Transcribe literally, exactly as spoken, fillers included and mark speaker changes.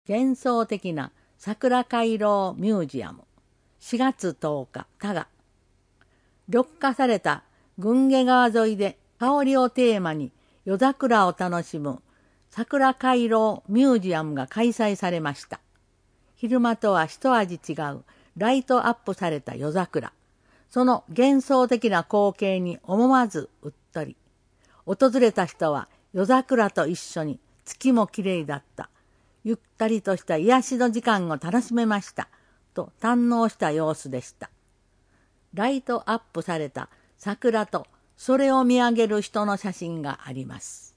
Speaker 1: 幻想的な桜回廊ミュージアム。しがつとおか、多賀。緑化された郡家川沿いで香りをテーマに夜桜を楽しむ桜回廊ミュージアムが開催されました。昼間とは一味違うライトアップされた夜桜。その幻想的な光景に思わずうっとり。訪れた人は夜桜と一緒に月もきれいだった。ゆったりとした癒しの時間を楽しめました。と堪能した様子でした。ライトアップされた桜とそれを見上げる人の写真があります。